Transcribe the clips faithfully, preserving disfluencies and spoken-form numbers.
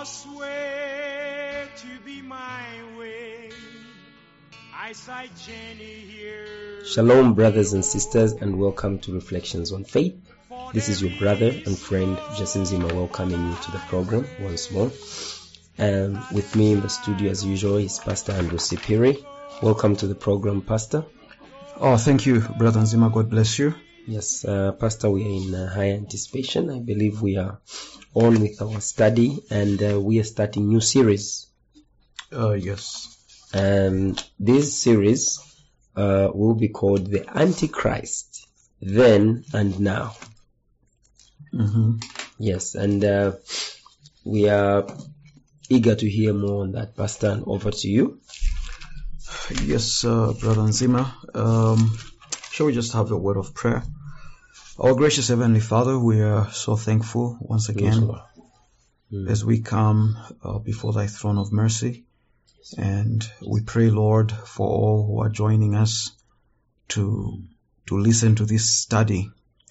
Yours way to be my way. I sight Jenny here. Shalom, brothers and sisters, and welcome to Reflections on Faith. This is your brother and friend Jasim Zima welcoming you to the program once more. Um, with me in the studio as usual is Pastor Andrew Sipiri. Welcome to the program, Pastor. Oh, thank you, Brother Nzima. God bless you. Yes, uh, Pastor, we are in uh, high anticipation. I believe we are on with our study, and uh, we are starting new series. Uh, yes. Um, this series uh, will be called The Antichrist, Then and Now. Mm-hmm. Yes, and uh, we are eager to hear more on that, Pastor, and over to you. Yes, uh, Brother Nzima. Um, shall we just have a word of prayer? Our gracious Heavenly Father, we are so thankful once again Yes, mm. as we come uh, before Thy throne of mercy. And we pray, Lord, for all who are joining us to to listen to this study.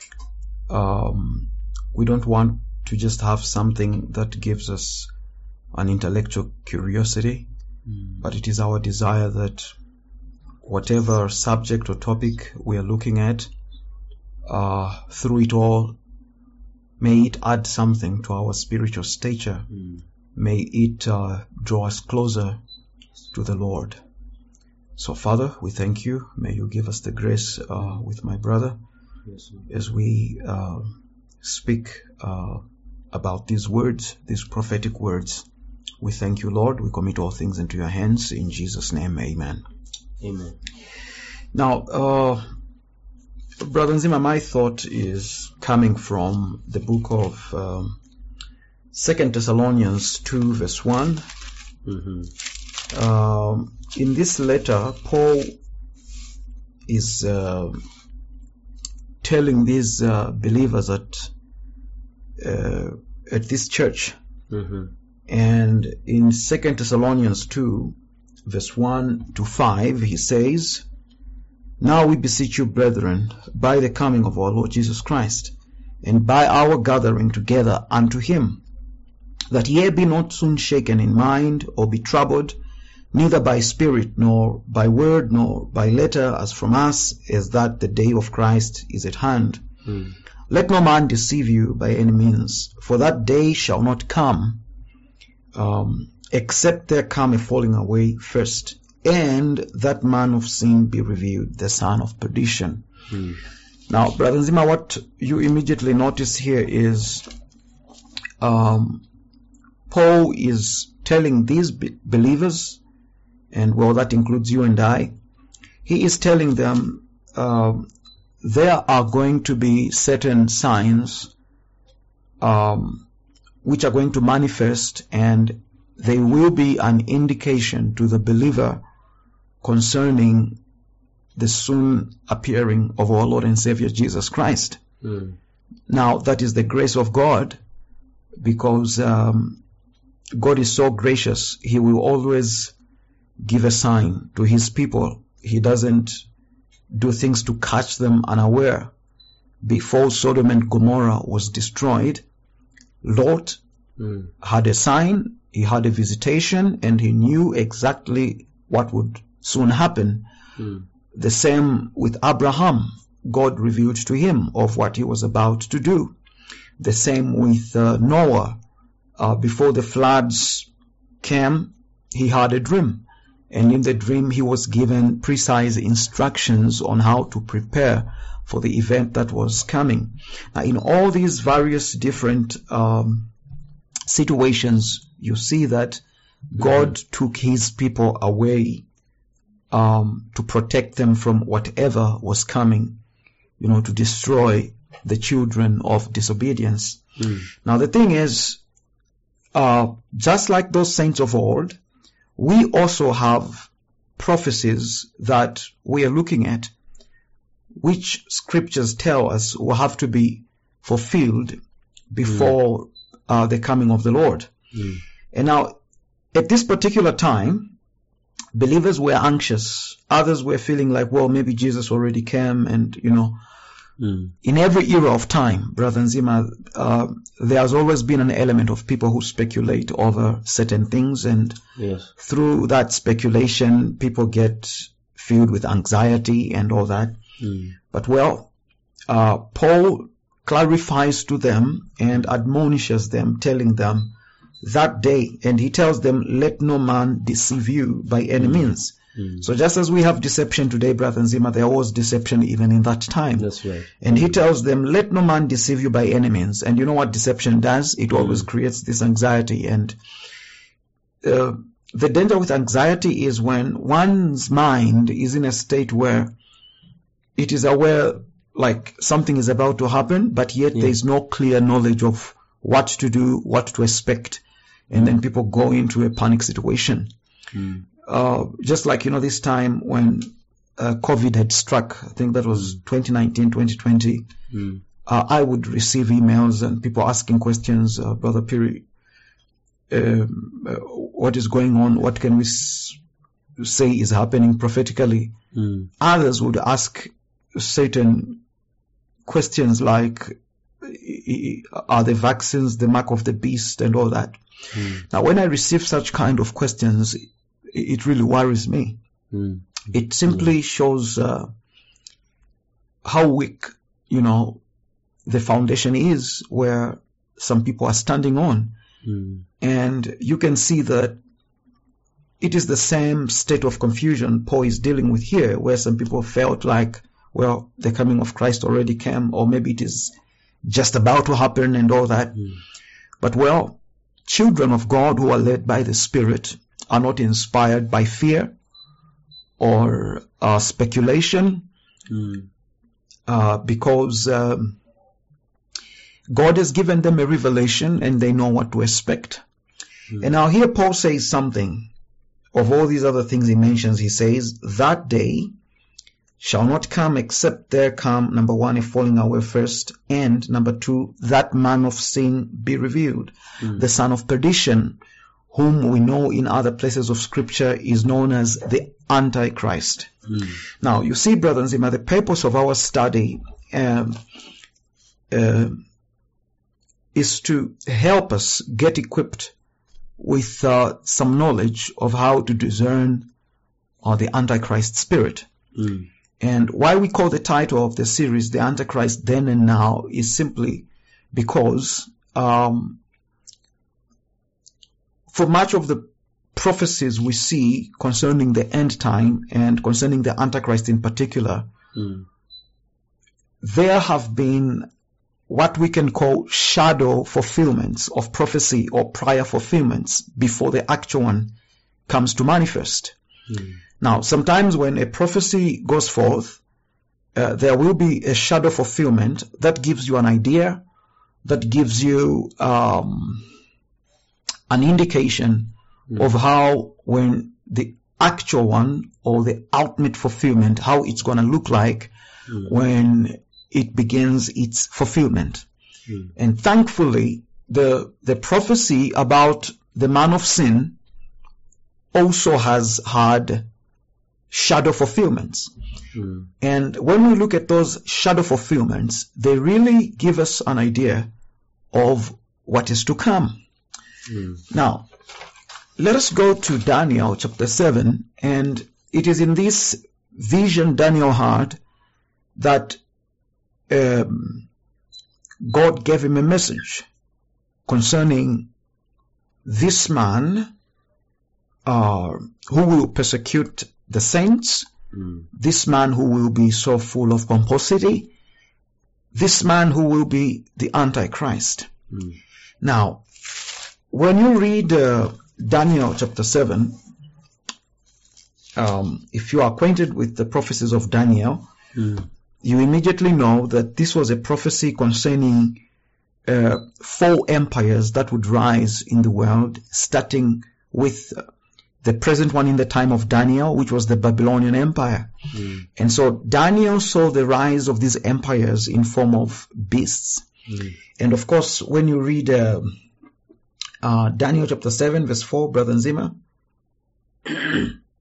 Um, we don't want to just have something that gives us an intellectual curiosity, mm. but it is our desire that whatever subject or topic we are looking at, uh, through it all, may it add something to our spiritual stature. Mm. May it uh, draw us closer to the Lord. So, Father, we thank you. May you give us the grace uh, with my brother yes, as we uh, speak uh, about these words, these prophetic words. We thank you, Lord. We commit all things into your hands. In Jesus' name, amen. Amen. Now, uh, Brother Nzima, my thought is coming from the book of um, Second Thessalonians two, verse one. Mm-hmm. Um, in this letter, Paul is uh, telling these uh, believers at uh, at this church, mm-hmm. and in Second Thessalonians two, verse one to five, he says, "Now we beseech you, brethren, by the coming of our Lord Jesus Christ, and by our gathering together unto him, that ye be not soon shaken in mind, or be troubled, neither by spirit, nor by word, nor by letter, as from us, as that the day of Christ is at hand. Mm. Let no man deceive you by any means, for that day shall not come, um, except there come a falling away first, and that man of sin be revealed, the son of perdition." Mm. Now, Brother Nzima, what you immediately notice here is um, Paul is telling these be- believers, and well, that includes you and I, he is telling them uh, there are going to be certain signs um, which are going to manifest, and they will be an indication to the believer concerning the soon appearing of our Lord and Savior Jesus Christ. Mm. Now, that is the grace of God, because um, God is so gracious. He will always give a sign to his people. He doesn't do things to catch them unaware. Before Sodom and Gomorrah was destroyed, Lot mm. had a sign, he had a visitation, and he knew exactly what would soon happen. Mm. The same with Abraham. God revealed to him of what he was about to do. The same with uh, Noah. Uh, before the floods came, he had a dream. And in the dream, he was given precise instructions on how to prepare for the event that was coming. Now, in all these various different um, situations, you see that God mm-hmm. took his people away um, to protect them from whatever was coming, you know, to destroy the children of disobedience. Mm. Now, the thing is, uh, just like those saints of old, we also have prophecies that we are looking at, which scriptures tell us will have to be fulfilled before mm. uh, the coming of the Lord. Mm. And now, at this particular time, believers were anxious. Others were feeling like, well, maybe Jesus already came, and, you know, Mm. In every era of time, Brother Nzima, uh, there has always been an element of people who speculate over certain things, and Yes. through that speculation, people get filled with anxiety and all that. Mm. But well, uh, Paul clarifies to them and admonishes them, telling them that day, and he tells them, let no man deceive you by any means. Mm. So just as we have deception today, Brother Nzima, there was deception even in that time. That's right. And he tells them, let no man deceive you by any means. And you know what deception does? It always creates this anxiety. And uh, the danger with anxiety is when one's mind is in a state where it is aware like something is about to happen, but yet Yeah. there is no clear knowledge of what to do, what to expect. And then people go into a panic situation. Mm. Uh, just like, you know, this time when uh, COVID had struck, I think that was twenty nineteen, twenty twenty, Mm. uh, I would receive emails and people asking questions, uh, Brother Piri, um, uh, what is going on? What can we s- say is happening prophetically? Mm. Others would ask certain questions like, i- i- are the vaccines the mark of the beast and all that? Mm. Now, when I receive such kind of questions, i- it really worries me. Mm. It simply shows uh, how weak, you know, the foundation is where some people are standing on. Mm. And you can see that it is the same state of confusion Paul is dealing with here, where some people felt like, well, the coming of Christ already came, or maybe it is just about to happen and all that. Mm. But well, children of God who are led by the Spirit are not inspired by fear or uh, speculation, Mm. uh, because um, God has given them a revelation and they know what to expect. Mm. And now here Paul says something. Of all these other things he mentions, he says, that day shall not come except there come, number one, a falling away first, and number two, that man of sin be revealed, Mm. the son of perdition, whom we know in other places of scripture is known as the Antichrist. Mm. Now, you see, Brother Nzima, the purpose of our study um, uh, is to help us get equipped with uh, some knowledge of how to discern uh, the Antichrist spirit. Mm. And why we call the title of the series The Antichrist Then and Now is simply because um, for much of the prophecies we see concerning the end time and concerning the Antichrist in particular, Mm. there have been what we can call shadow fulfillments of prophecy or prior fulfillments before the actual one comes to manifest. Mm. Now, sometimes when a prophecy goes forth, uh, there will be a shadow fulfillment that gives you an idea, that gives you um, an indication Mm. of how, when the actual one or the ultimate fulfillment, how it's going to look like Mm. when it begins its fulfillment. Mm. And thankfully, the the prophecy about the man of sin also has had shadow fulfillments. Mm. And when we look at those shadow fulfillments, they really give us an idea of what is to come. Mm. Now, let us go to Daniel chapter seven, and it is in this vision Daniel had that um, God gave him a message concerning this man uh, who will persecute the saints, Mm. this man who will be so full of pomposity, this man who will be the Antichrist. Mm. Now, when you read uh, Daniel chapter seven, um, if you are acquainted with the prophecies of Daniel, Mm. you immediately know that this was a prophecy concerning uh, four empires that would rise in the world, starting with uh, the present one in the time of Daniel, which was the Babylonian Empire. Mm. And so Daniel saw the rise of these empires in form of beasts. Mm. And of course, when you read uh, uh, Daniel chapter seven, verse four, Brother Nzima,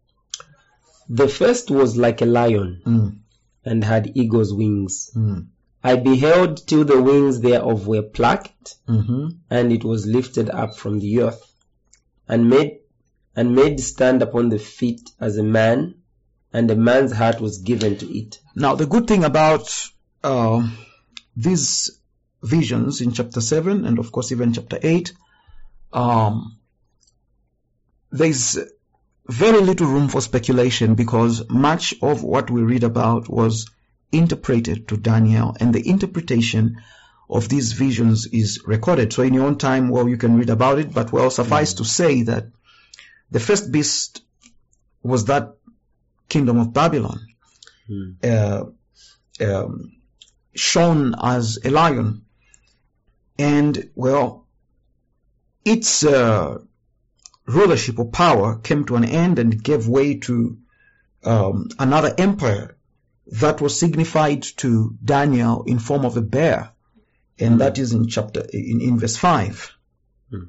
The first was like a lion mm, and had eagle's wings. mm, I beheld till the wings thereof were plucked, Mm-hmm. and it was lifted up from the earth, and made and made stand upon the feet as a man, and a man's heart was given to it. Now, the good thing about uh, these visions in chapter seven, and of course even chapter eight, um, there's very little room for speculation, because much of what we read about was interpreted to Daniel, and the interpretation of these visions is recorded. So in your own time, well, you can read about it, but well, suffice mm. to say that the first beast was that kingdom of Babylon, mm. uh, um, shown as a lion, and well, its uh, rulership or power came to an end and gave way to um, another empire that was signified to Daniel in form of a bear, and mm. that is in chapter in, in verse five. Mm.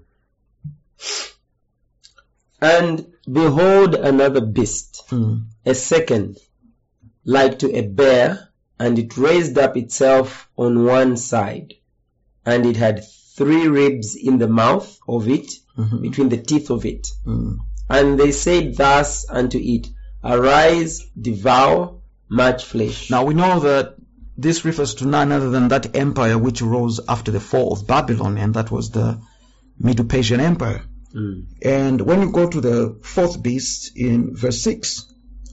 And behold, another beast, Mm. a second, like to a bear, and it raised up itself on one side, and it had three ribs in the mouth of it, Mhm. between the teeth of it. Mm. And they said thus unto it, Arise, devour much flesh. Now we know that this refers to none other than that empire which rose after the fall of Babylon, and that was the Medo-Persian Empire. Mm. And when you go to the fourth beast in verse six,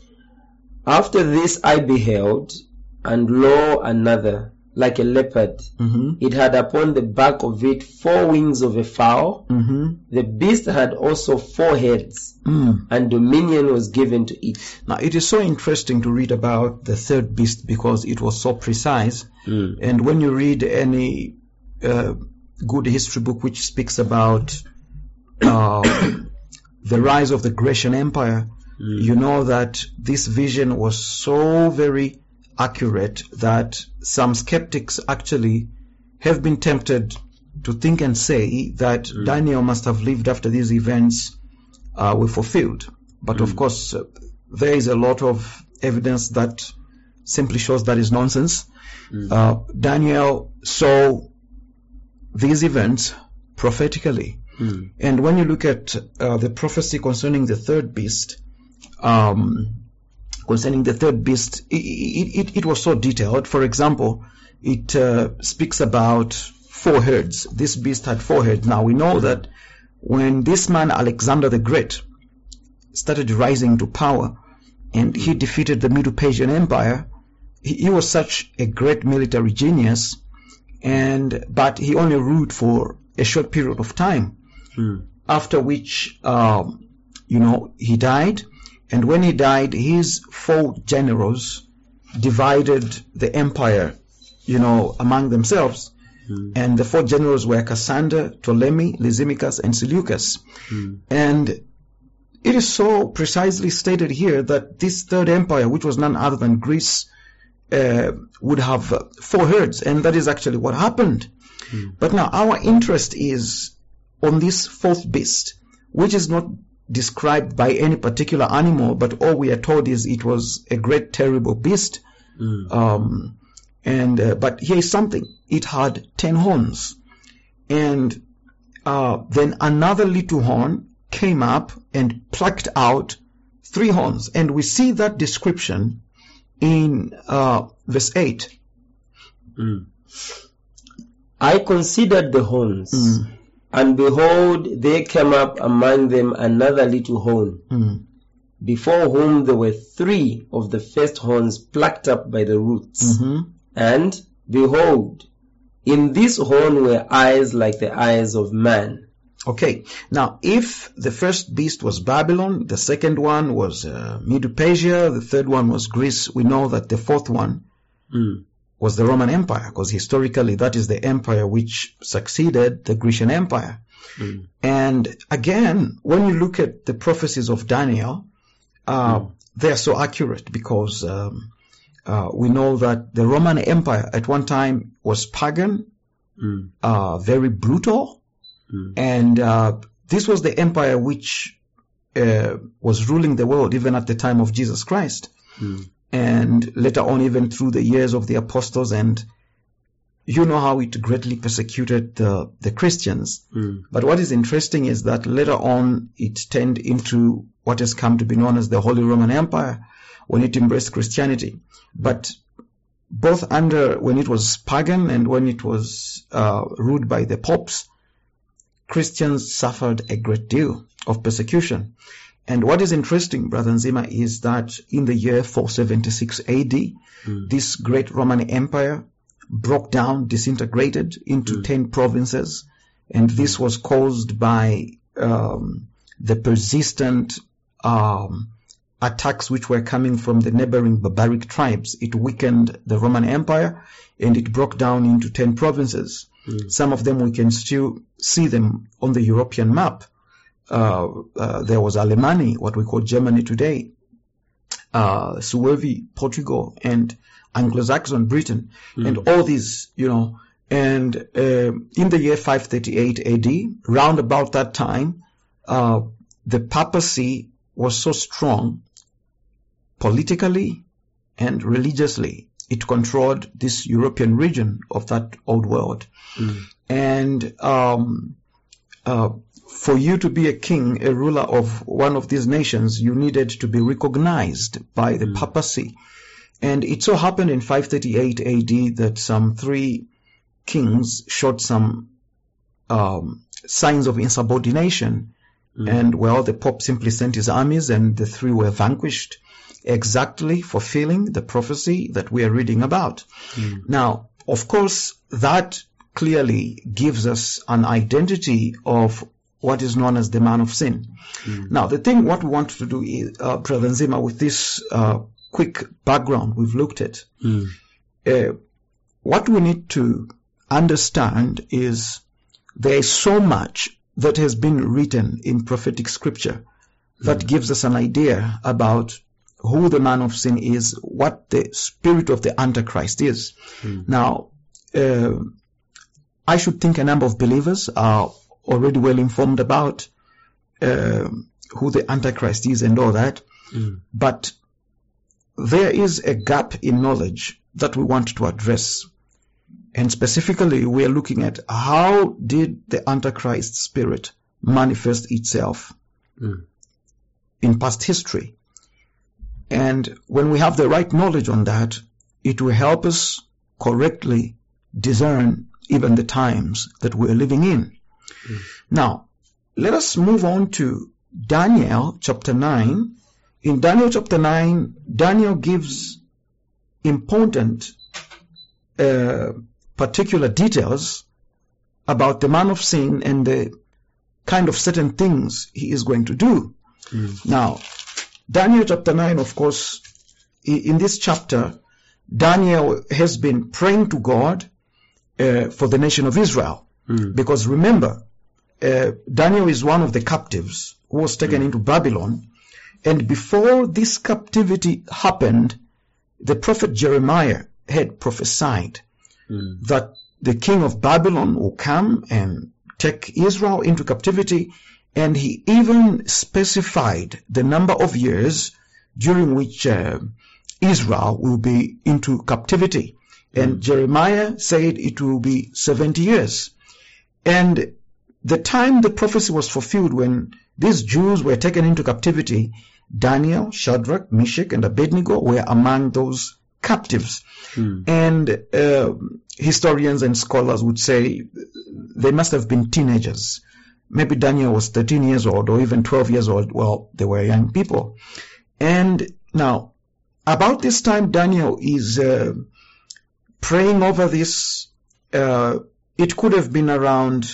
After this I beheld, and lo, another, like a leopard. mm-hmm, It had upon the back of it four wings of a fowl. mm-hmm, The beast had also four heads, mm. and dominion was given to it. Now it is so interesting to read about the third beast because it was so precise. Mm. And when you read any uh, good history book which speaks about uh, the rise of the Grecian Empire, Mm. you know that this vision was so very accurate that some skeptics actually have been tempted to think and say that Mm. Daniel must have lived after these events uh, were fulfilled. But Mm. of course, uh, there is a lot of evidence that simply shows that is nonsense. Mm. Uh, Daniel saw these events prophetically. Mm. And when you look at uh, the prophecy concerning the third beast, um, concerning the third beast, it, it, it was so detailed. For example, it uh, speaks about four herds. This beast had four herds. Now we know that when this man Alexander the Great started rising to power and he defeated the Medo-Persian Empire, he, he was such a great military genius, and but he only ruled for a short period of time. Mm. After which, um, you know, he died. And when he died, his four generals divided the empire, you know, among themselves. Mm. And the four generals were Cassander, Ptolemy, Lysimachus, and Seleucus. Mm. And it is so precisely stated here that this third empire, which was none other than Greece, uh, would have uh, four herds. And that is actually what happened. Mm. But now our interest is on this fourth beast, which is not described by any particular animal, but all we are told is it was a great terrible beast. Mm. Um, and uh, but here is something: it had ten horns, and uh, then another little horn came up and plucked out three horns, and we see that description in uh, verse eight. Mm. I considered the horns. Mm. And behold, there came up among them another little horn, Mm. before whom there were three of the first horns plucked up by the roots. Mm-hmm. And behold, in this horn were eyes like the eyes of man. Okay, now if the first beast was Babylon, the second one was uh, Medo-Persia, the third one was Greece, we know that the fourth one Mm. was the Roman Empire, because historically that is the empire which succeeded the Grecian Empire. Mm. And again, when you look at the prophecies of Daniel, uh, Mm. they are so accurate because um, uh, we know that the Roman Empire at one time was pagan, Mm. uh, very brutal, Mm. and uh, this was the empire which uh, was ruling the world even at the time of Jesus Christ. Mm. And later on, even through the years of the apostles, and you know how it greatly persecuted the, the Christians. Mm. But what is interesting is that later on it turned into what has come to be known as the Holy Roman Empire when it embraced Christianity. But both under when it was pagan and when it was uh, ruled by the popes, Christians suffered a great deal of persecution. And what is interesting, Brother Nzima, is that in the year four seventy-six A D, mm. this great Roman Empire broke down, disintegrated into mm. ten provinces. And this was caused by um, the persistent um, attacks which were coming from the neighboring barbaric tribes. It weakened the Roman Empire and it broke down into ten provinces. Mm. Some of them we can still see them on the European map. Uh, uh, there was Alemanni, what we call Germany today, uh, Suevi, Portugal, and Anglo-Saxon Britain, mm. and all these, you know. And uh, in the year five thirty-eight A D, round about that time, uh, the papacy was so strong politically and religiously. It controlled this European region of that old world. Mm. And um, uh, for you to be a king, a ruler of one of these nations, you needed to be recognized by the mm. papacy. And it so happened in five thirty-eight A D that some three kings showed some um, signs of insubordination. Mm. And, well, the Pope simply sent his armies and the three were vanquished, exactly fulfilling the prophecy that we are reading about. Mm. Now, of course, that clearly gives us an identity of what is known as the man of sin. Mm. Now, the thing, what we want to do is, uh, Brother Nzima, with this uh, quick background we've looked at, mm. uh, what we need to understand is there is so much that has been written in prophetic scripture that mm. gives us an idea about who the man of sin is, what the spirit of the Antichrist is. Mm. Now, uh, I should think a number of believers are already well informed about uh, who the Antichrist is and all that. Mm. But there is a gap in knowledge that we want to address. And specifically, we are looking at how did the Antichrist spirit manifest itself mm. in past history. And when we have the right knowledge on that, it will help us correctly discern even the times that we're living in. Mm. Now, let us move on to Daniel chapter nine. In Daniel chapter nine, Daniel gives important uh, particular details about the man of sin and the kind of certain things he is going to do. Mm. Now, Daniel chapter nine, of course, in this chapter, Daniel has been praying to God uh, for the nation of Israel. Mm. Because remember, uh, Daniel is one of the captives who was taken mm. into Babylon. And before this captivity happened, the prophet Jeremiah had prophesied mm. that the king of Babylon will come and take Israel into captivity. And he even specified the number of years during which uh, Israel will be into captivity. Mm. And Jeremiah said it will be seventy years. And the time the prophecy was fulfilled, when these Jews were taken into captivity, Daniel, Shadrach, Meshach, and Abednego were among those captives. Mm. And uh, historians and scholars would say they must have been teenagers. Maybe Daniel was thirteen years old or even twelve years old. Well, they were young people. And now, about this time, Daniel is uh, praying over this. Uh, it could have been around,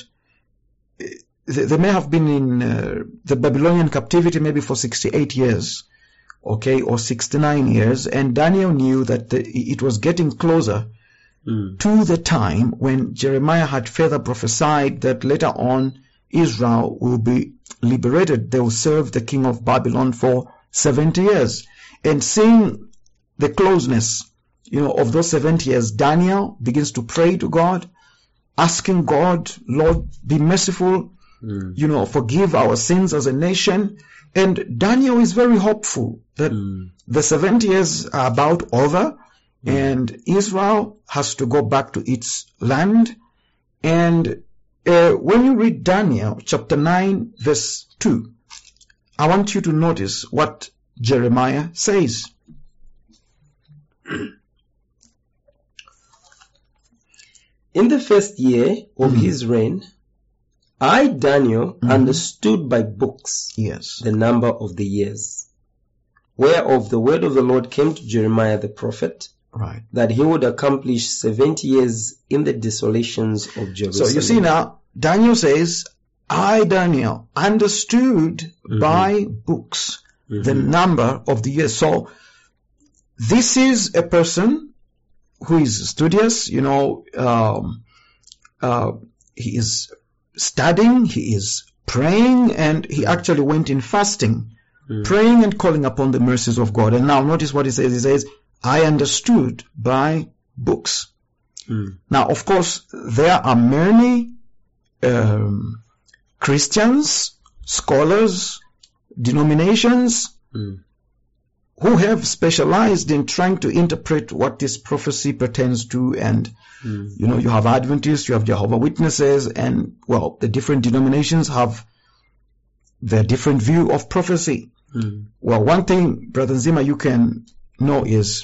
they may have been in uh, the Babylonian captivity maybe for sixty-eight years, okay, or sixty-nine years. And Daniel knew that the, it was getting closer mm. to the time when Jeremiah had further prophesied that later on, Israel will be liberated. They will serve the king of Babylon for seventy years. And seeing the closeness, you know, of those seventy years, Daniel begins to pray to God, asking God, Lord, be merciful, mm. you know, forgive our sins as a nation. And Daniel is very hopeful that mm. the seventy years are about over And Israel has to go back to its land. And uh, when you read Daniel chapter nine verse two, I want you to notice what Jeremiah says. In the first year of Mm. his reign, I, Daniel, Mhm. understood by books Yes. the number of the years, whereof the word of the Lord came to Jeremiah the prophet, Right. that he would accomplish seventy years in the desolations of Jerusalem. So you see now, Daniel says, I, Daniel, understood Mhm. by books Mhm. the number of the years. So this is a person who is studious, you know, um, uh, he is studying, he is praying, and he actually went in fasting, Mm. praying and calling upon the mercies of God. And now notice what he says. He says, I understood by books. Mm. Now, of course, there are many um, Christians, scholars, denominations Mm. who have specialized in trying to interpret what this prophecy pertains to. And, Mm. you know, you have Adventists, you have Jehovah's Witnesses, and, well, the different denominations have their different view of prophecy. Mm. Well, one thing, Brother Zima, you can know is,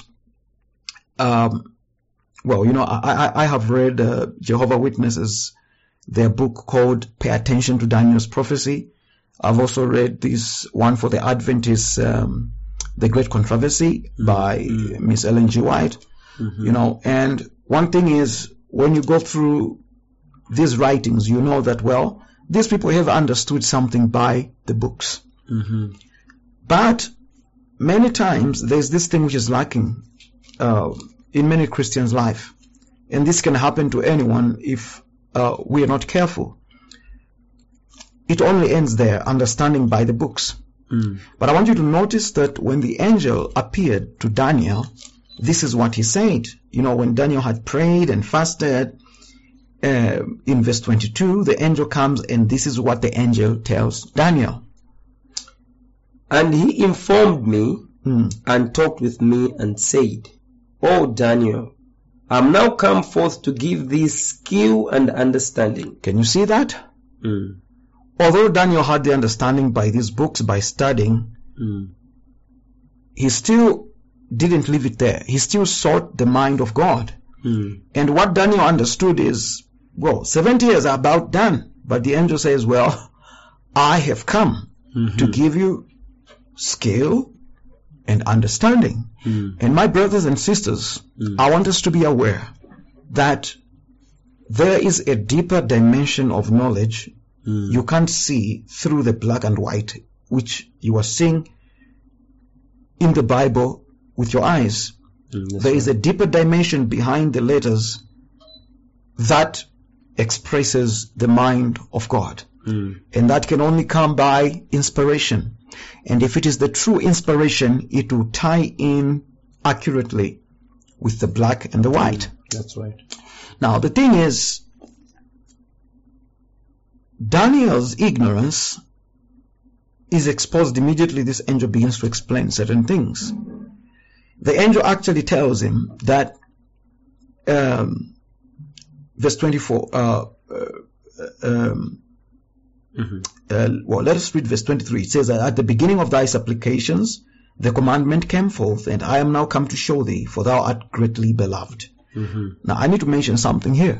um, well, you know, I, I, I have read uh, Jehovah's Witnesses, their book called Pay Attention to Daniel's Prophecy. I've also read this one for the Adventists, um, The Great Controversy by Mm. Miss Ellen G. White. Mhm. You know, and one thing is, when you go through these writings, you know that, well, these people have understood something by the books. Mhm. But many times there's this thing which is lacking uh, in many Christians' life. And this can happen to anyone if uh, we are not careful. It only ends there, understanding by the books. Mm. But I want you to notice that when the angel appeared to Daniel, this is what he said. You know, when Daniel had prayed and fasted, uh, in verse twenty-two, the angel comes and this is what the angel tells Daniel. And he informed me Hmm. and talked with me and said, O Daniel, I am now come forth to give thee skill and understanding. Can you see that? Mm. Although Daniel had the understanding by these books, by studying, Mm. he still didn't leave it there. He still sought the mind of God. Mm. And what Daniel understood is, well, seventy years are about done. But the angel says, well, I have come Mhm. to give you skill and understanding. Mm. And my brothers and sisters, Mm. I want us to be aware that there is a deeper dimension of knowledge Mm. you can't see through the black and white, which you are seeing in the Bible with your eyes. Mm, that's There is right. a deeper dimension behind the letters that expresses the mind of God. Mm. And that can only come by inspiration. And if it is the true inspiration, it will tie in accurately with the black and the white. That's right. Now, the thing is, Daniel's ignorance is exposed immediately. This angel begins to explain certain things. The angel actually tells him that, um, verse twenty-four, uh, uh, um, Mhm. uh, well, let us read verse twenty-three. It says that at the beginning of thy supplications, the commandment came forth, and I am now come to show thee, for thou art greatly beloved. Mhm. Now, I need to mention something here.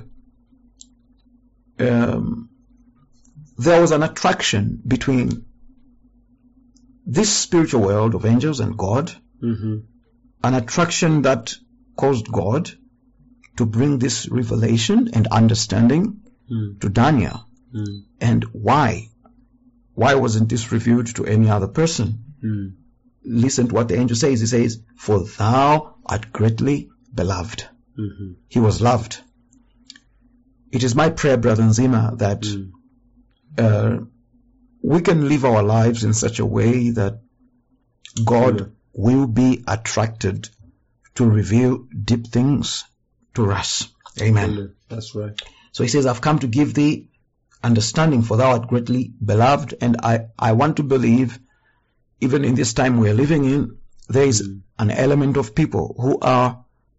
Um, there was an attraction between this spiritual world of angels and God, Mhm. an attraction that caused God to bring this revelation and understanding Mm. to Daniel. Mm. And why? Why wasn't this revealed to any other person? Mm. Listen to what the angel says. He says, for thou art greatly beloved. Mhm. He was loved. It is my prayer, Brother Nzima, that Mm. uh, we can live our lives in such a way that God Amen. will be attracted to reveal deep things to us. Amen. Amen. That's right. So he says, I've come to give thee understanding, for thou art greatly beloved. And I, I want to believe, even in this time we're living in, there is Mm. an element of people who are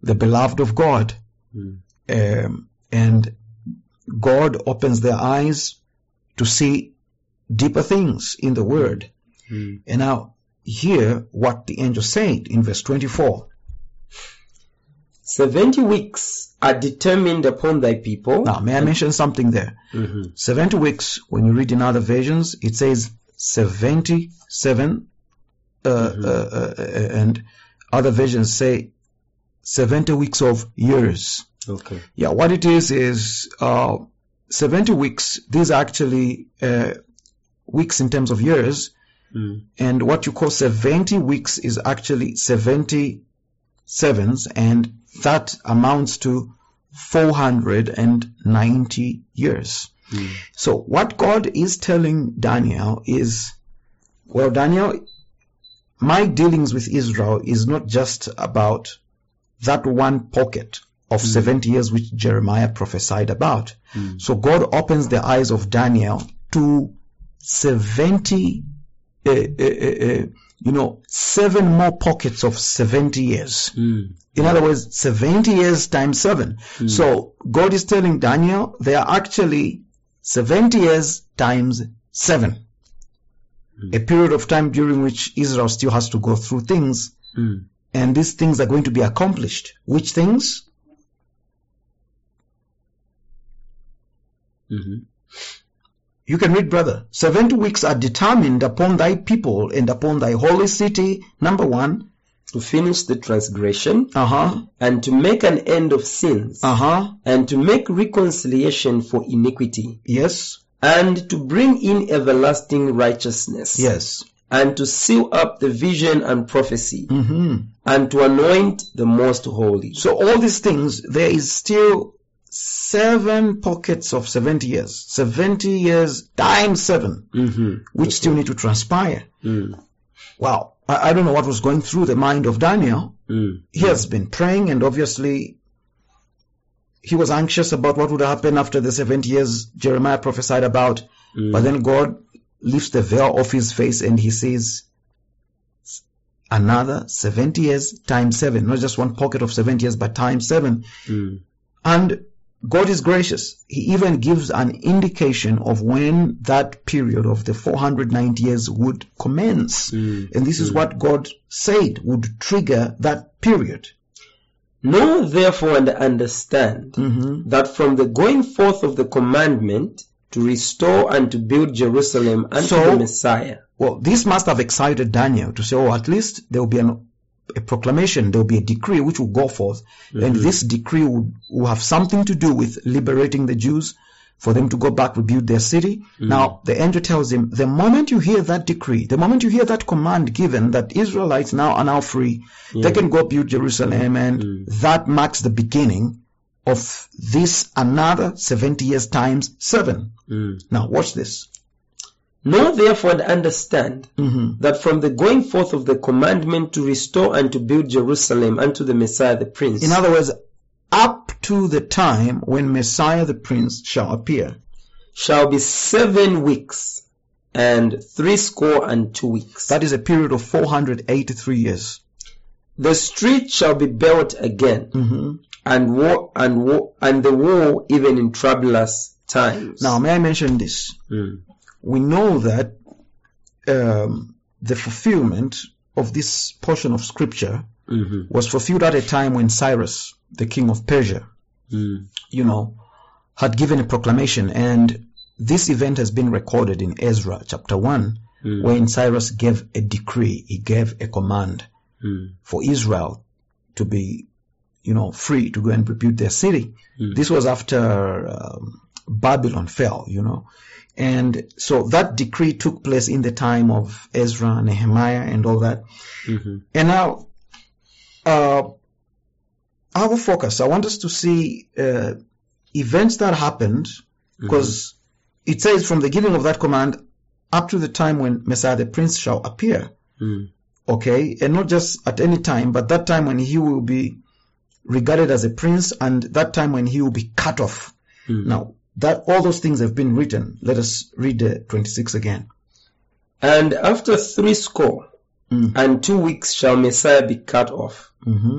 the beloved of God. Mm. Um, and God opens their eyes to see deeper things in the Word. Mm. And now, hear what the angel said in verse twenty-four. Seventy weeks are determined upon thy people. Now, may I mention something there? Mm-hmm. Seventy weeks, when you read in other versions, it says seventy-seven, uh, Mm-hmm. uh, uh, and other versions say seventy weeks of years. Okay. Yeah, what it is is uh, seventy weeks. These are actually uh, weeks in terms of years, Mm. and what you call seventy weeks is actually seventy sevens, and that amounts to four hundred ninety years. Mm. So what God is telling Daniel is, well, Daniel, my dealings with Israel is not just about that one pocket of Mm. seventy years which Jeremiah prophesied about. Mm. So God opens the eyes of Daniel to seventy, uh, uh, uh, uh, you know, seven more pockets of seventy years. Mm. In other words, seventy years times seven. Mm. So God is telling Daniel there are actually seventy years times seven. Mm. A period of time during which Israel still has to go through things, Mm. and these things are going to be accomplished. Which things? Mm-hmm. You can read, brother. Seventy weeks are determined upon thy people and upon thy holy city. Number one. To finish the transgression, Uh-huh. and to make an end of sins, Uh-huh. and to make reconciliation for iniquity, Yes. and to bring in everlasting righteousness, Yes. and to seal up the vision and prophecy, Mm-hmm. and to anoint the most holy. So all these things, there is still seven pockets of seventy years. seventy years times seven, Mm-hmm. which still need to transpire. Mm. Wow. I, I don't know what was going through the mind of Daniel. Mm. He has been praying, and obviously he was anxious about what would happen after the seventy years Jeremiah prophesied about. Mm. But then God lifts the veil off his face and he says, another seventy years times seven, not just one pocket of seventy years, but times seven. Mm. And God is gracious. He even gives an indication of when that period of the four hundred ninety years would commence. Mm. And this is what God said would trigger that period. Know therefore and understand Mm-hmm. that from the going forth of the commandment to restore and to build Jerusalem unto So- the Messiah. Well, this must have excited Daniel to say, oh, at least there will be an, a proclamation, there will be a decree which will go forth. And this decree will, will have something to do with liberating the Jews, for them to go back, rebuild their city. Now, the angel tells him, the moment you hear that decree, the moment you hear that command given that Israelites now are now free, they can go build Jerusalem, and that marks the beginning of this another seventy years times seven. Mm. Now, watch this. Know therefore and understand Mm-hmm. that from the going forth of the commandment to restore and to build Jerusalem unto the Messiah the Prince. In other words, up to the time when Messiah the Prince shall appear. Shall be seven weeks and threescore and two weeks. That is a period of four hundred eighty-three years. The street shall be built again, Mm-hmm. and war and war and the war even in troublous times. Now, may I mention this? Mm. We know that um, the fulfillment of this portion of scripture Mm-hmm. was fulfilled at a time when Cyrus, the king of Persia, Mm. you know, had given a proclamation, and this event has been recorded in Ezra chapter one, Mm. when Cyrus gave a decree, he gave a command Mm. for Israel to be, you know, free to go and rebuild their city. Mm. This was after um, Babylon fell, you know. And so that decree took place in the time of Ezra, Nehemiah, and all that. Mm-hmm. And now, uh, our focus, I want us to see uh, events that happened, because it says from the giving of that command up to the time when Messiah the Prince shall appear. Mm. Okay, and not just at any time, but that time when he will be regarded as a prince, and that time when he will be cut off. Mm. Now, that all those things have been written. Let us read the twenty-six again. And after threescore Mm. and two weeks shall Messiah be cut off. Mm-hmm.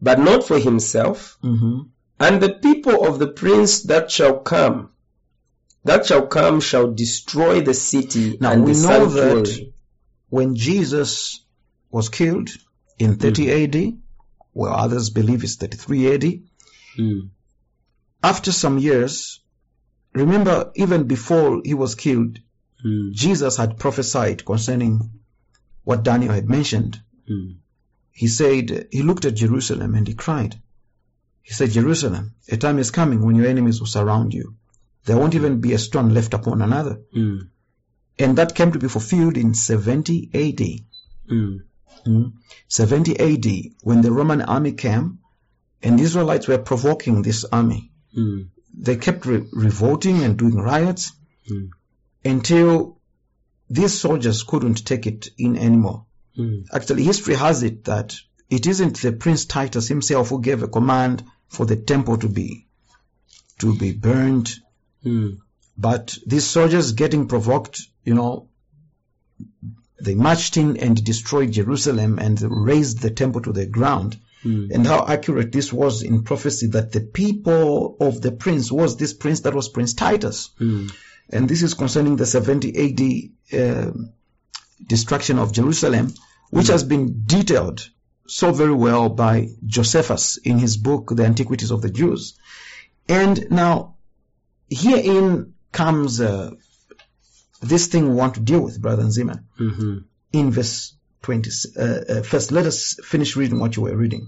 but not for himself, Mm-hmm. and the people of the prince that shall come, that shall come shall destroy the city Now and we the know sanctuary. that when Jesus was killed in thirty A D, well, others believe it's thirty-three A D, Mm. after some years, remember, even before he was killed, Mm. Jesus had prophesied concerning what Daniel had mentioned. Mm. He said, he looked at Jerusalem and he cried. He said, Jerusalem, a time is coming when your enemies will surround you. There won't even be a stone left upon another. Mm. And that came to be fulfilled in seventy A D. Mm. Mm. seventy A D, when the Roman army came, and the Israelites were provoking this army. Mm. They kept re- revolting and doing riots Mm. until these soldiers couldn't take it in anymore. Mm. Actually, history has it that it isn't the Prince Titus himself who gave a command for the temple to be to be burned, Mm. but these soldiers getting provoked, you know, they marched in and destroyed Jerusalem and razed the temple to the ground. Mm. And how accurate this was in prophecy, that the people of the prince was this prince that was Prince Titus. Mm. And this is concerning the seventy A D uh, destruction of Jerusalem, which has been detailed so very well by Josephus in his book, The Antiquities of the Jews. And now, herein comes uh, this thing we want to deal with, Brother Nzima. Mm-hmm. In verse twenty, uh, uh, first, let us finish reading what you were reading.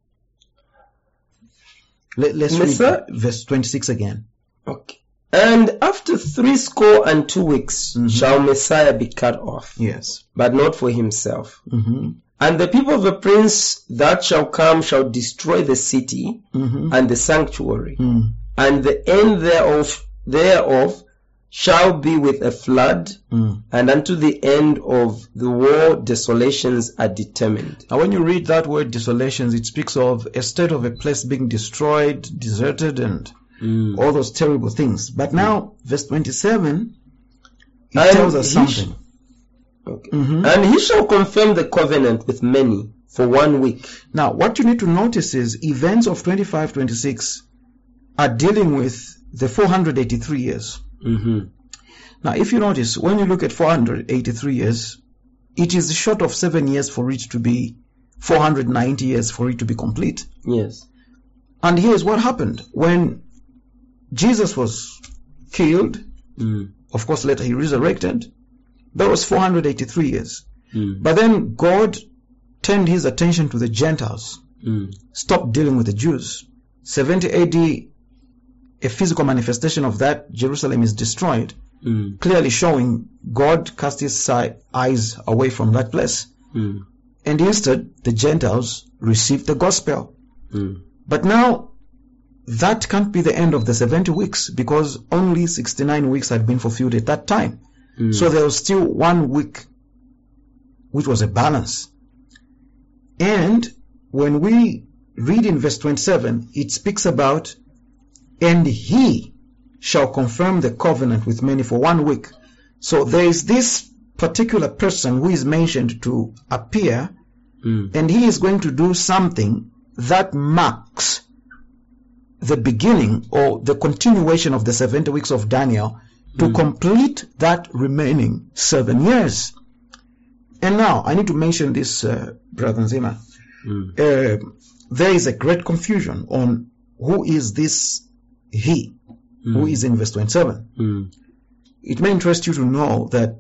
Let, let's Yes, read sir. verse twenty-six again. Okay. And after three score and two weeks Mhm. shall Messiah be cut off, Yes. but not for himself. Mm-hmm. And the people of the prince that shall come shall destroy the city Mm-hmm. and the sanctuary, Mm. and the end thereof thereof shall be with a flood, Mm. and unto the end of the war desolations are determined. Now, when you read that word desolations, it speaks of a state of a place being destroyed, deserted, and Mm. all those terrible things. But now, verse twenty-seven, it And tells us he something. Okay. Mhm. And he shall confirm the covenant with many for one week. Now, what you need to notice is events of twenty-five twenty-six are dealing with the four hundred eighty-three years. Mm-hmm. Now, if you notice, when you look at four hundred eighty-three years, it is short of seven years for it to be four hundred ninety years for it to be complete. Yes. And here's what happened. When Jesus was killed, Mm. of course later he resurrected, that was four hundred eighty-three years. Mm. But then God turned his attention to the Gentiles, Mm. stopped dealing with the Jews. seventy A D, a physical manifestation of that, Jerusalem is destroyed, Mm. clearly showing God cast his si- eyes away from that place. Mm. And instead, the Gentiles received the gospel. Mm. But now, that can't be the end of the seventy weeks, because only sixty-nine weeks had been fulfilled at that time. Mm. So there was still one week, which was a balance. And when we read in verse twenty-seven, it speaks about, and he shall confirm the covenant with many for one week. So there is this particular person who is mentioned to appear, Mm. and he is going to do something that marks the beginning or the continuation of the seventy weeks of Daniel to Mm. complete that remaining seven years. And now, I need to mention this, uh, Brother Nzima. Mm. Uh, there is a great confusion on who is this he, who Mm. is in verse twenty-seven. Mm. It may interest you to know that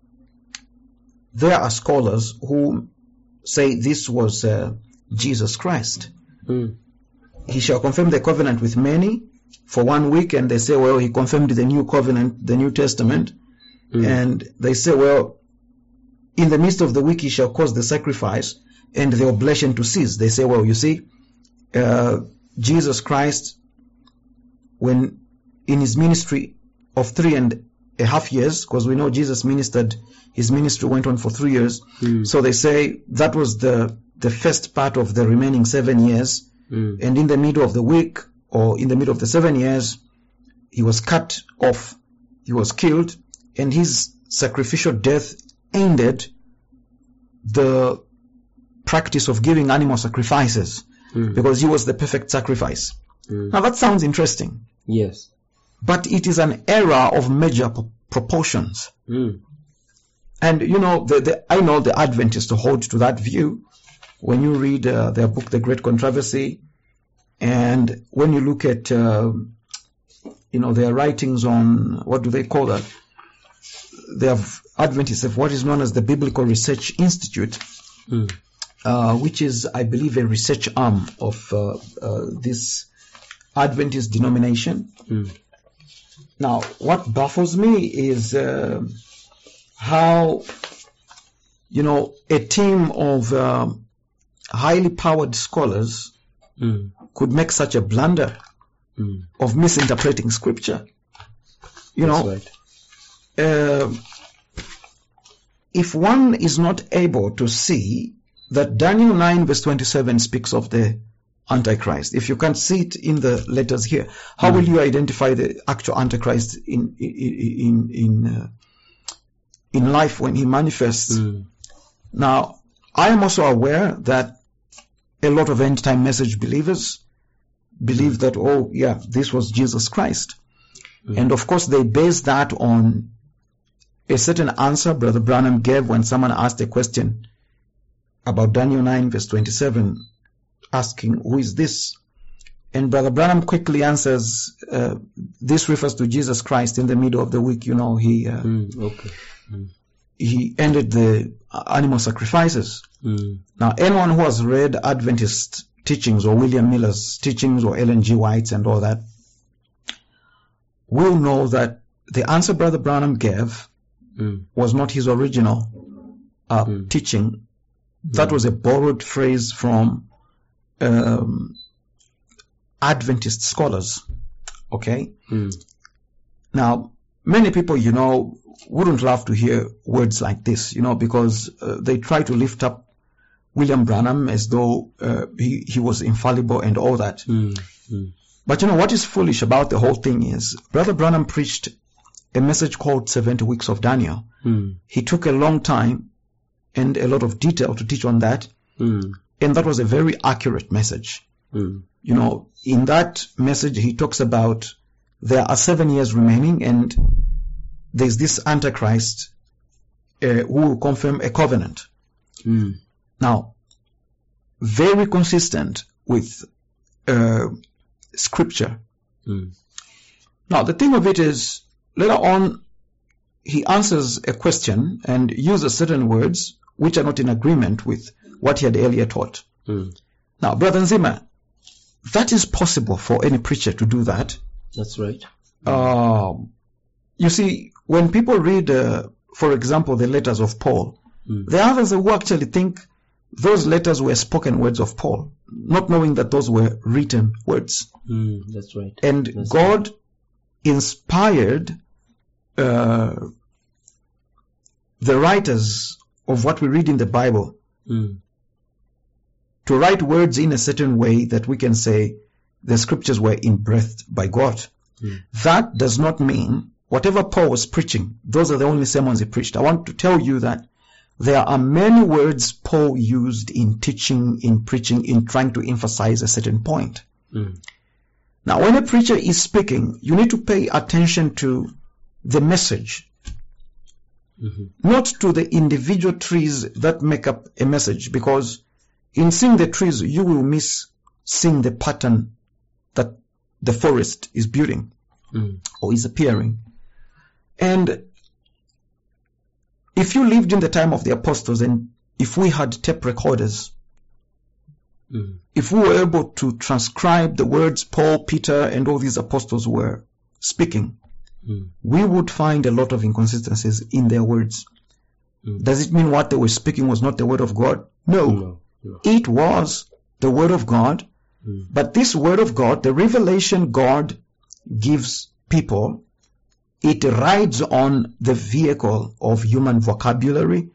there are scholars who say this was uh, Jesus Christ. Mm. He shall confirm the covenant with many for one week, and they say, well, he confirmed the new covenant, the New Testament, Mm. and they say, well, in the midst of the week he shall cause the sacrifice and the oblation to cease. They say, well, you see, uh, Jesus Christ, when in his ministry of three and a half years, because we know Jesus ministered, his ministry went on for three years, Mm. so they say that was the, the first part of the remaining seven years, Mm. and in the middle of the week, or in the middle of the seven years, he was cut off, he was killed, and his sacrificial death ended the practice of giving animal sacrifices. Mm. because he was the perfect sacrifice. Mm. Now that sounds interesting, Yes. but it is an error of major p- proportions. Mm. And you know, the, the, I know the Adventists hold to that view. When you read uh, their book, The Great Controversy, and when you look at, uh, you know, their writings on, what do they call that? They have Adventists have what is known as the Biblical Research Institute, Mm. uh, which is, I believe, a research arm of uh, uh, this Adventist denomination. Mm. Now, what baffles me is uh, how, you know, a team of um, highly powered scholars Mm. could make such a blunder Mm. of misinterpreting scripture. You That's know, right. uh, if one is not able to see that Daniel nine verse twenty-seven speaks of the Antichrist, if you can't see it in the letters here, how Mm. will you identify the actual Antichrist in in in in, uh, in life when he manifests? Mm. Now, I am also aware that a lot of end-time message believers believe that, oh, yeah, this was Jesus Christ. Mm. And of course, they base that on a certain answer Brother Branham gave when someone asked a question about Daniel nine verse twenty-seven, asking, who is this? And Brother Branham quickly answers, uh, this refers to Jesus Christ. In the middle of the week, you know, he uh, Mm. Okay. Mm. he ended the animal sacrifices. Mm. Now, anyone who has read Adventist teachings or William Miller's teachings or Ellen G. White's and all that will know that the answer Brother Branham gave Mm. was not his original uh, Mm. teaching. That was a borrowed phrase from um, Adventist scholars. Okay? Mm. Now, many people, you know, wouldn't love to hear words like this, you know, because uh, they try to lift up William Branham as though uh, he, he was infallible and all that. Mm. Mm. But you know, what is foolish about the whole thing is Brother Branham preached a message called seventy weeks of Daniel. Mm. He took a long time and a lot of detail to teach on that. Mm. And that was a very accurate message. Mm. You know, in that message, he talks about there are seven years remaining and there's this Antichrist uh, who will confirm a covenant. Mm. Now, very consistent with uh, scripture. Mm. Now, the thing of it is, later on, he answers a question and uses certain words which are not in agreement with what he had earlier taught. Mm. Now, Brother Nzima, that is possible for any preacher to do that. That's right. Um, you see, when people read, uh, for example, the letters of Paul, Mm. there are others who actually think those letters were spoken words of Paul, not knowing that those were written words. Mm. That's right. And That's God inspired uh, the writers of what we read in the Bible Mm. to write words in a certain way that we can say the scriptures were inbreathed by God. Mm. That does not mean whatever Paul was preaching, those are the only sermons he preached. I want to tell you that there are many words Paul used in teaching, in preaching, in trying to emphasize a certain point. Mm. Now, when a preacher is speaking, you need to pay attention to the message, Mm-hmm. not to the individual trees that make up a message, because in seeing the trees, you will miss seeing the pattern that the forest is building Mm. or is appearing. And if you lived in the time of the apostles and if we had tape recorders, Mm. if we were able to transcribe the words Paul, Peter, and all these apostles were speaking, Mm. we would find a lot of inconsistencies in their words. Mm. Does it mean what they were speaking was not the word of God? No. No. No. It was the word of God, Mm. but this word of God, the revelation God gives people, it rides on the vehicle of human vocabulary.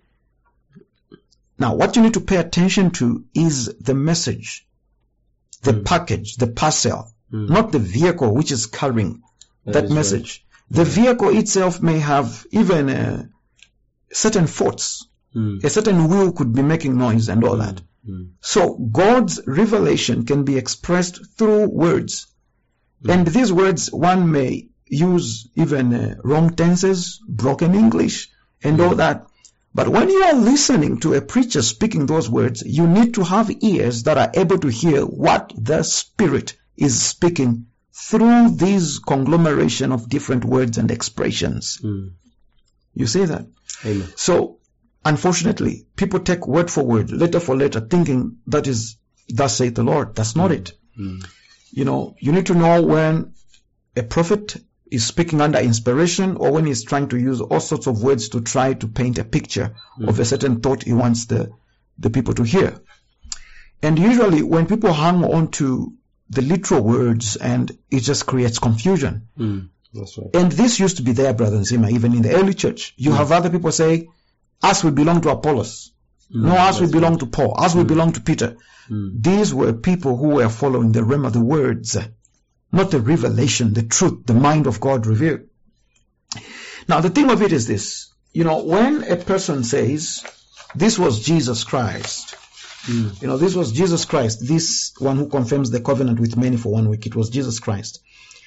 Now, what you need to pay attention to is the message, the Mm. package, the parcel, Mm. not the vehicle which is carrying That that is message. The vehicle itself may have even uh, certain faults. Mm. A certain wheel could be making noise and all that. Mm. So God's revelation can be expressed through words. Mm. And these words, one may use even uh, wrong tenses, broken English, and mm. all that. But when you are listening to a preacher speaking those words, you need to have ears that are able to hear what the Spirit is speaking through these conglomeration of different words and expressions. Mm. You see that? Amen. So, unfortunately, people take word for word, letter for letter, thinking that is, thus saith the Lord. That's not Mm. it. Mm. You know, you need to know when a prophet is speaking under inspiration or when he's trying to use all sorts of words to try to paint a picture mm. of a certain thought he wants the, the people to hear. And usually when people hang on to the literal words, and it just creates confusion. Mm. That's right. And this used to be there, Brother Nzima, even in the early church. You mm. have other people say, us we belong to Apollos. Mm. No, us we belong right. to Paul. Us mm. we belong to Peter. Mm. These were people who were following the realm of the words, not the revelation, the truth, the mind of God revealed. Now, the thing of it is this. You know, when a person says, this was Jesus Christ, mm. you know, this was Jesus Christ, this one who confirms the covenant with many for one week, it was Jesus Christ.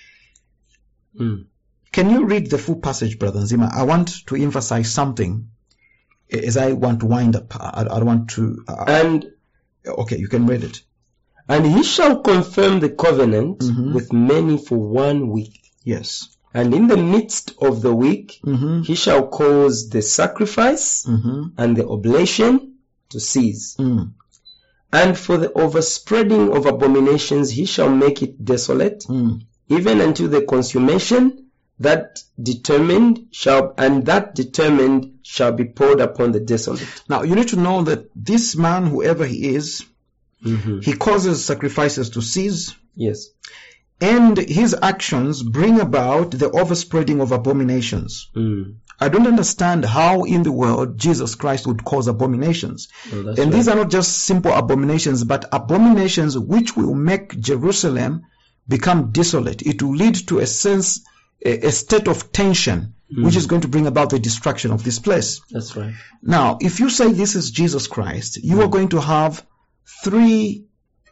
Mm. Can you read the full passage, Brother Nzima? I want to emphasize something as I want to wind up. I, I want to... Uh, and okay, you can read it. And he shall confirm the covenant mm-hmm. with many for one week. Yes. And in the midst of the week, mm-hmm. he shall cause the sacrifice mm-hmm. and the oblation to cease. Mm. And for the overspreading of abominations, he shall make it desolate, mm. even until the consummation that determined shall, and that determined shall be poured upon the desolate. Now, you need to know that this man, whoever he is, mm-hmm. he causes sacrifices to cease. Yes. And his actions bring about the overspreading of abominations. Mm. I don't understand how in the world Jesus Christ would cause abominations. Oh, and right. these are not just simple abominations, but abominations which will make Jerusalem become desolate. It will lead to a sense, a, a state of tension, mm. which is going to bring about the destruction of this place. That's right. Now, if you say this is Jesus Christ, you mm. are going to have three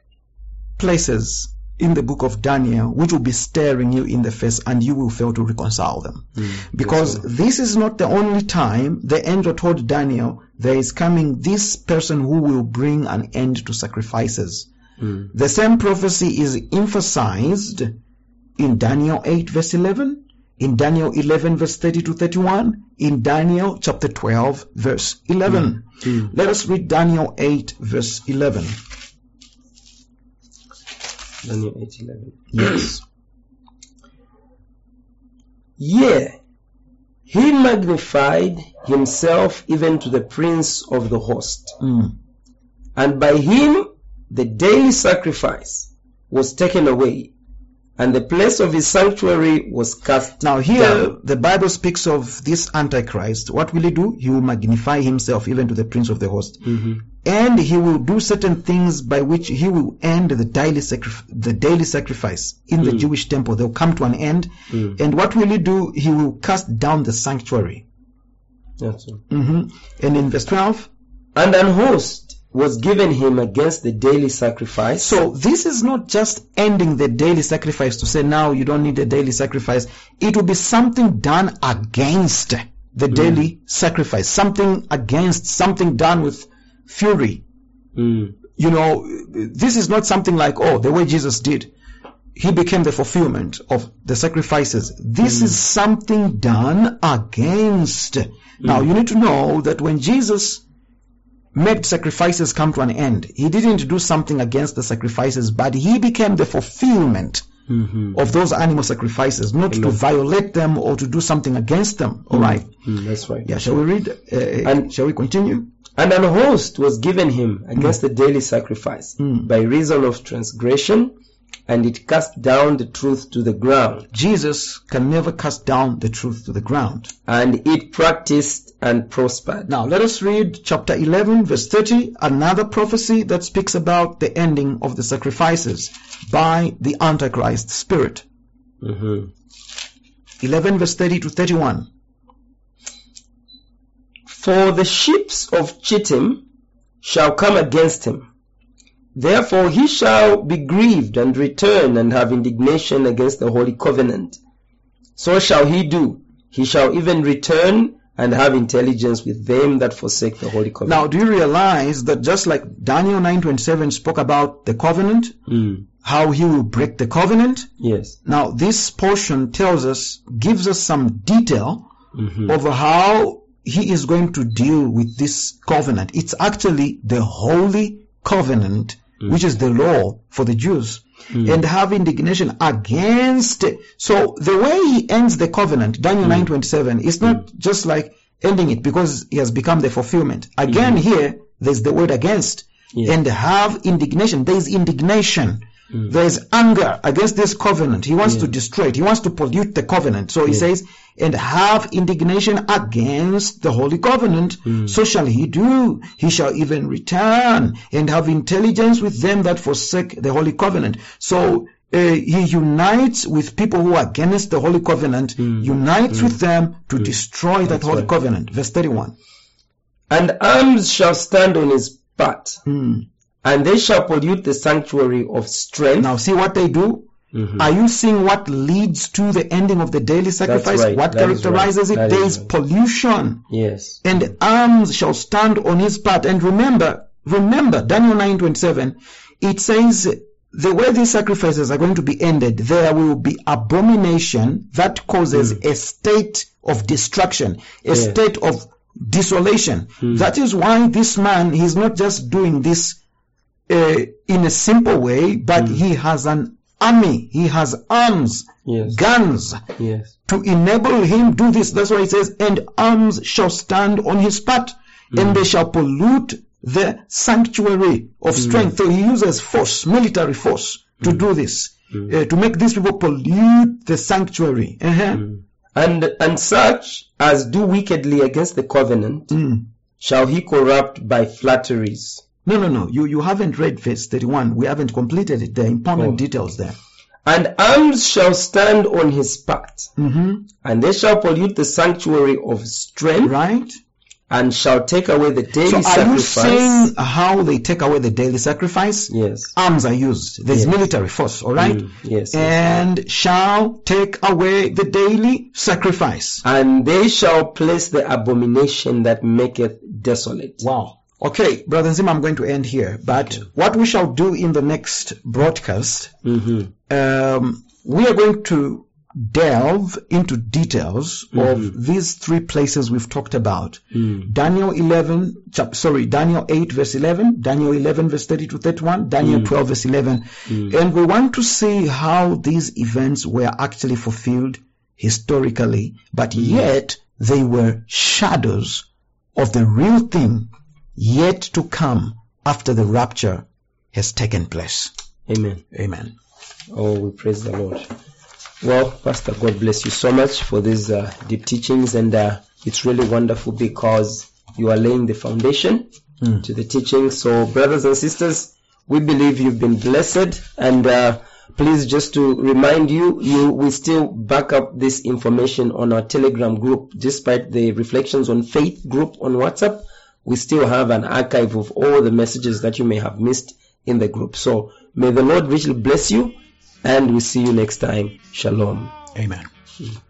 places in the book of Daniel which will be staring you in the face, and you will fail to reconcile them. Mm. Because yes, this is not the only time the angel told Daniel there is coming this person who will bring an end to sacrifices. Mm. The same prophecy is emphasized in Daniel eight verse eleven, in Daniel eleven verse thirty to thirty-one, in Daniel chapter twelve verse eleven. Mm. Mm. Let us read Daniel eight verse eleven. Daniel eight eleven. Yes. Yea, he magnified himself even to the prince of the host, Mm. and by him the daily sacrifice was taken away, and the place of his sanctuary was cast Now here, down. the Bible speaks of this Antichrist. What will he do? He will magnify himself even to the prince of the host. Mm-hmm. And he will do certain things by which he will end the daily, sacri- the daily sacrifice in the Mm. Jewish temple. They'll come to an end. Mm. And what will he do? He will cast down the sanctuary. That's right. hmm And in verse twelve, And an host was given him against the daily sacrifice. so this is not just ending the daily sacrifice to say now you don't need a daily sacrifice. It will be something done against the Mm. daily sacrifice. Something against, something done with fury. Mm. You know, this is not something like, oh, the way Jesus did. He became the fulfillment of the sacrifices. This Mm. is something done against. Now, you need to know that when Jesus made sacrifices come to an end, he didn't do something against the sacrifices, but he became the fulfillment Mm-hmm. of those animal sacrifices, not Amen. to violate them or to do something against them. All right. Mm, that's right. Yeah, shall we read? Uh, And- shall we continue? And an host was given him against the daily sacrifice Mm. by reason of transgression, and it cast down the truth to the ground. Jesus can never cast down the truth to the ground. And it practiced and prospered. Now, let us read chapter eleven, verse thirty, another prophecy that speaks about the ending of the sacrifices by the Antichrist spirit. Mm-hmm. eleven, verse thirty to thirty-one. For the ships of Chittim shall come against him, Therefore he shall be grieved and return and have indignation against the holy covenant. So shall he do. He shall even return and have intelligence with them that forsake the holy covenant. Now, do you realize that just like Daniel nine twenty-seven spoke about the covenant, Mm. how he will break the covenant? Yes. Now, this portion tells us, gives us some detail Mhm. of how he is going to deal with this covenant. It's actually the holy covenant, which is the law for the Jews, and have indignation against it. So the way he ends the covenant, Daniel nine twenty-seven, is not just like ending it because he has become the fulfillment. Again, here, there's the word against. Yeah. And have indignation. There is indignation. There is anger against this covenant. He wants Yeah. to destroy it. He wants to pollute the covenant. So he Yeah. says, and have indignation against the holy covenant. So shall he do. He shall even return and have intelligence with them that forsake the holy covenant. So uh, he unites with people who are against the holy covenant, unites with them to destroy that That's holy right. covenant. Verse thirty-one. And arms shall stand on his part, Hmm. and they shall pollute the sanctuary of strength. Now see what they do. Mhm. Are you seeing what leads to the ending of the daily sacrifice? right. What That is characterizes right. it? That There is is right. pollution. Yes. And arms shall stand on his part. And remember, remember, Daniel nine twenty-seven, it says the way these sacrifices are going to be ended, there will be abomination that causes a state of destruction, a Yes. state of desolation. That is why this man, he's not just doing this uh, in a simple way, but he has an army, he has arms, Yes. guns, Yes. to enable him do this. That's why it says, and arms shall stand on his part, and they shall pollute the sanctuary of strength. So he uses force, military force, to do this, uh, to make these people pollute the sanctuary. Uh-huh. And and such as do wickedly against the covenant Mm. shall he corrupt by flatteries. No, no, no. You you haven't read verse thirty-one. We haven't completed it. There are important Oh. details there. And arms shall stand on his part, Mm-hmm. and they shall pollute the sanctuary of strength, Right? and shall take away the daily So are sacrifice. you saying how they take away the daily sacrifice? Yes. Arms are used. There's Yes. military force, all right? Mm, yes, yes. And shall take away the daily sacrifice. And they shall place the abomination that maketh desolate. Wow. Okay, Brother Zim, I'm going to end here. But what we shall do in the next broadcast, Mm-hmm. um, we are going to delve into details of these three places we've talked about. Mm. Daniel eleven, chap, sorry, Daniel eight verse eleven, Daniel eleven verse thirty to thirty-one, Daniel twelve verse eleven. And we want to see how these events were actually fulfilled historically, but yet they were shadows of the real thing yet to come after the rapture has taken place. Amen. Amen. Oh, we praise the Lord. Well, Pastor, God bless you so much for these uh, deep teachings, and uh, it's really wonderful because you are laying the foundation Mm. to the teaching. So, brothers and sisters, we believe you've been blessed, and uh, please, just to remind you, you we still back up this information on our Telegram group, despite the Reflections on Faith group on WhatsApp. We still have an archive of all the messages that you may have missed in the group. So, may the Lord richly bless you, and we see you next time. Shalom. Amen.